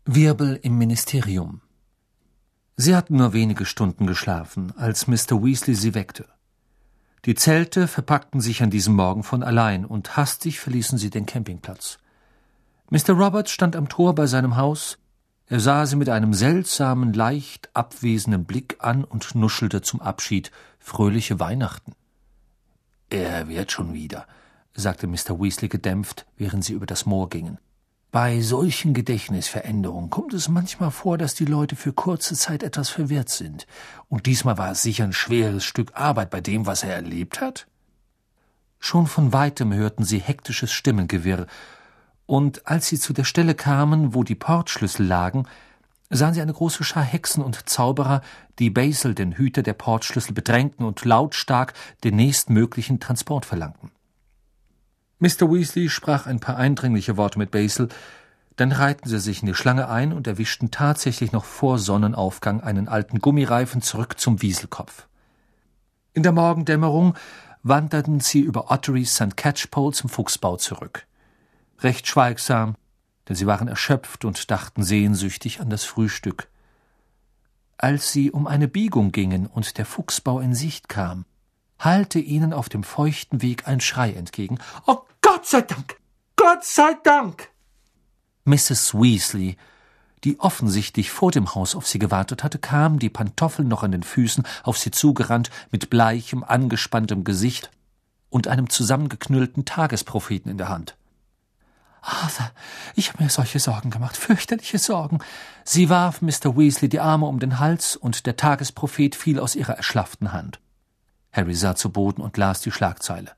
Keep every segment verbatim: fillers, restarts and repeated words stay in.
Wirbel im Ministerium. Sie hatten nur wenige Stunden geschlafen, als Mister Weasley sie weckte. Die Zelte verpackten sich an diesem Morgen von allein, und hastig verließen sie den Campingplatz. Mister Roberts stand am Tor bei seinem Haus. Er sah sie mit einem seltsamen, leicht abwesenden Blick an und nuschelte zum Abschied: »Fröhliche Weihnachten.« »Er wird schon wieder«, sagte Mister Weasley gedämpft, während sie über das Moor gingen. »Bei solchen Gedächtnisveränderungen kommt es manchmal vor, dass die Leute für kurze Zeit etwas verwirrt sind. Und diesmal war es sicher ein schweres Stück Arbeit bei dem, was er erlebt hat?« Schon von weitem hörten sie hektisches Stimmengewirr, und als sie zu der Stelle kamen, wo die Portschlüssel lagen, sahen sie eine große Schar Hexen und Zauberer, die Basil, den Hüter der Portschlüssel, bedrängten und lautstark den nächstmöglichen Transport verlangten. Mister Weasley sprach ein paar eindringliche Worte mit Basil, dann reihten sie sich in die Schlange ein und erwischten tatsächlich noch vor Sonnenaufgang einen alten Gummireifen zurück zum Wieselkopf. In der Morgendämmerung wanderten sie über Ottery's Sankt Catchpole zum Fuchsbau zurück. Recht schweigsam, denn sie waren erschöpft und dachten sehnsüchtig an das Frühstück. Als sie um eine Biegung gingen und der Fuchsbau in Sicht kam, hallte ihnen auf dem feuchten Weg ein Schrei entgegen. »Oh, Gott sei Dank! Gott sei Dank!« Misses Weasley, die offensichtlich vor dem Haus auf sie gewartet hatte, kam, die Pantoffeln noch an den Füßen, auf sie zugerannt, mit bleichem, angespanntem Gesicht und einem zusammengeknüllten Tagespropheten in der Hand. »Arthur, ich habe mir solche Sorgen gemacht, fürchterliche Sorgen.« Sie warf Mister Weasley die Arme um den Hals, und der Tagesprophet fiel aus ihrer erschlafften Hand. Harry sah zu Boden und las die Schlagzeile.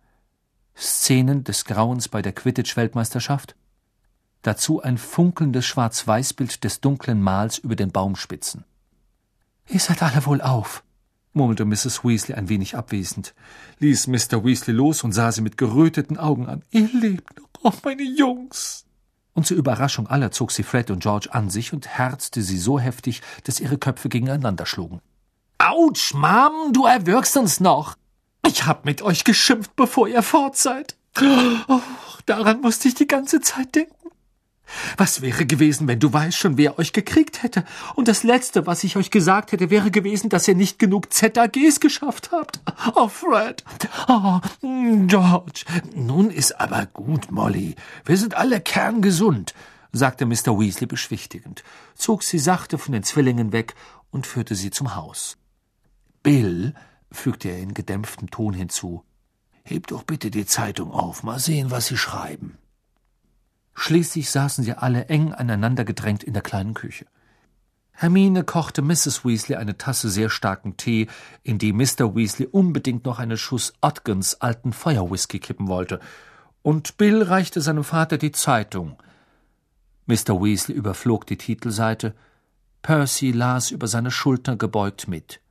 Szenen des Grauens bei der Quidditch-Weltmeisterschaft. Dazu ein funkelndes Schwarz-Weiß-Bild des dunklen Mals über den Baumspitzen. »Ihr seid alle wohl auf«, murmelte Misses Weasley ein wenig abwesend, ließ Mister Weasley los und sah sie mit geröteten Augen an. »Ihr lebt noch, oh, meine Jungs!« Und zur Überraschung aller zog sie Fred und George an sich und herzte sie so heftig, dass ihre Köpfe gegeneinander schlugen. »Autsch, Mom, du erwürgst uns noch! Ich hab mit euch geschimpft, bevor ihr fort seid. Oh, daran musste ich die ganze Zeit denken. Was wäre gewesen, wenn du weißt schon, wer euch gekriegt hätte? Und das Letzte, was ich euch gesagt hätte, wäre gewesen, dass ihr nicht genug Z A Gs geschafft habt. Oh, Fred. Oh, George. Nun ist aber gut, Molly. Wir sind alle kerngesund«, sagte Mister Weasley beschwichtigend, zog sie sachte von den Zwillingen weg und führte sie zum Haus. »Bill«, fügte er in gedämpftem Ton hinzu, »heb doch bitte die Zeitung auf, mal sehen, was Sie schreiben.« Schließlich saßen sie alle eng aneinander gedrängt in der kleinen Küche. Hermine kochte Misses Weasley eine Tasse sehr starken Tee, in die Mister Weasley unbedingt noch eine Schuss Odgans alten Feuerwhisky kippen wollte, und Bill reichte seinem Vater die Zeitung. Mister Weasley überflog die Titelseite. Percy las über seine Schulter gebeugt mit.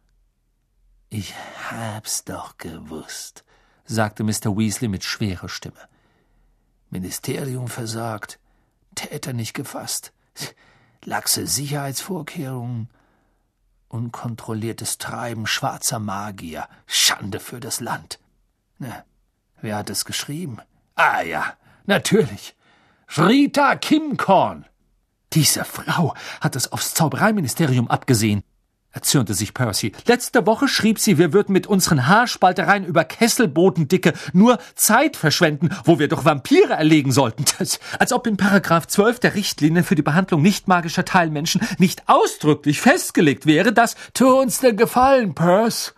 »Ich hab's doch gewusst«, sagte Mister Weasley mit schwerer Stimme. »Ministerium versagt, Täter nicht gefasst, laxe Sicherheitsvorkehrungen, unkontrolliertes Treiben schwarzer Magier, Schande für das Land. Na, wer hat es geschrieben? Ah ja, natürlich, Rita Kimcorn. Diese Frau hat es aufs Zaubereiministerium abgesehen«, erzürnte sich Percy. »Letzte Woche schrieb sie, wir würden mit unseren Haarspaltereien über Kesselbodendicke nur Zeit verschwenden, wo wir doch Vampire erlegen sollten. Das, als ob in Paragraph zwölf der Richtlinien für die Behandlung nicht-magischer Teilmenschen nicht ausdrücklich festgelegt wäre, dass... »Tu uns den Gefallen, Percy.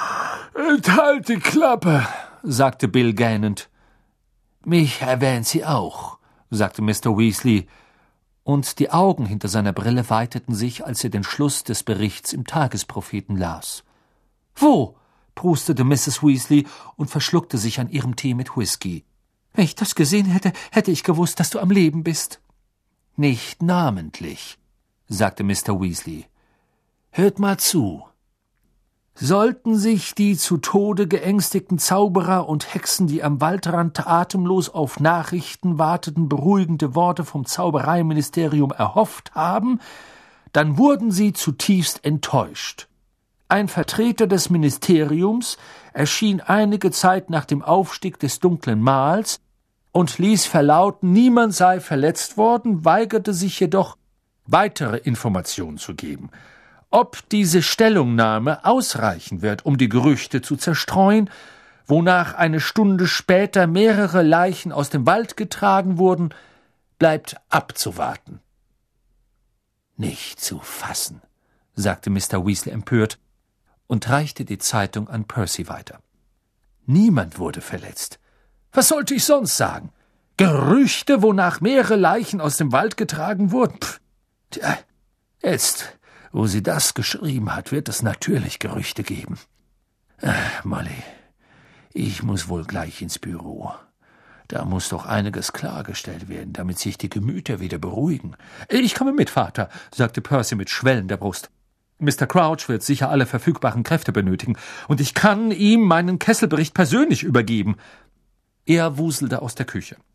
Halt die Klappe«, sagte Bill gähnend. »Mich erwähnt sie auch«, sagte Mister Weasley, und die Augen hinter seiner Brille weiteten sich, als er den Schluss des Berichts im Tagespropheten las. »Wo?« prustete Misses Weasley und verschluckte sich an ihrem Tee mit Whisky. »Wenn ich das gesehen hätte, hätte ich gewusst, dass du am Leben bist.« »Nicht namentlich«, sagte Mister Weasley. »Hört mal zu. Sollten sich die zu Tode geängstigten Zauberer und Hexen, die am Waldrand atemlos auf Nachrichten warteten, beruhigende Worte vom Zaubereiministerium erhofft haben, dann wurden sie zutiefst enttäuscht. Ein Vertreter des Ministeriums erschien einige Zeit nach dem Aufstieg des dunklen Mals und ließ verlauten, niemand sei verletzt worden, weigerte sich jedoch, weitere Informationen zu geben. Ob diese Stellungnahme ausreichen wird, um die Gerüchte zu zerstreuen, wonach eine Stunde später mehrere Leichen aus dem Wald getragen wurden, bleibt abzuwarten. »Nicht zu fassen«, sagte Mister Weasley empört und reichte die Zeitung an Percy weiter. »Niemand wurde verletzt. Was sollte ich sonst sagen? Gerüchte, wonach mehrere Leichen aus dem Wald getragen wurden? Pff, tja, jetzt, wo sie das geschrieben hat, wird es natürlich Gerüchte geben. Äh, Molly, ich muss wohl gleich ins Büro. Da muss doch einiges klargestellt werden, damit sich die Gemüter wieder beruhigen.« »Ich komme mit, Vater«, sagte Percy mit schwellender Brust. »Mister Crouch wird sicher alle verfügbaren Kräfte benötigen, und ich kann ihm meinen Kesselbericht persönlich übergeben.« Er wuselte aus der Küche.